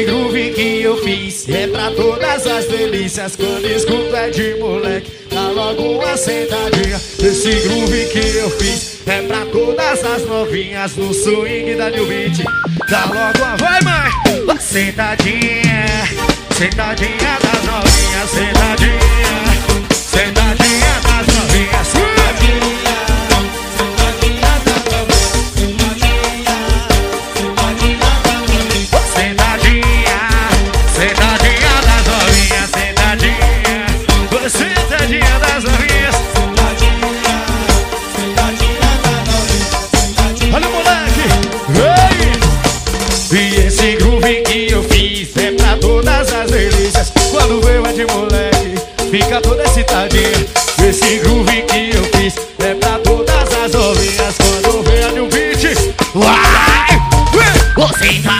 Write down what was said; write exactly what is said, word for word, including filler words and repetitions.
groove que eu fiz é pra todas as delícias. Quando escuto é de moleque, dá logo uma sentadinha. Esse groove que eu fiz é pra todas as novinhas no swing da New Beat. Dá logo uma, vai mãe, uma sentadinha, sentadinha das novinhas, sentadinha, sentadinha das novinhas, sentadinha, sentadinha das novinhas, sentadinha, sentadinha, sentadinha das novinhas, sentadinha, sentadinha das novinhas, sentadinha, sentadinha das novinhas. Olha o moleque, ei! E esse groove que eu fiz é pra todas as delícias. Quando veio é de moleque, fica toda excitadinha. Esse groove que eu fiz é pra todas as novinhas. Quando veio é de um beat, vai! Você tá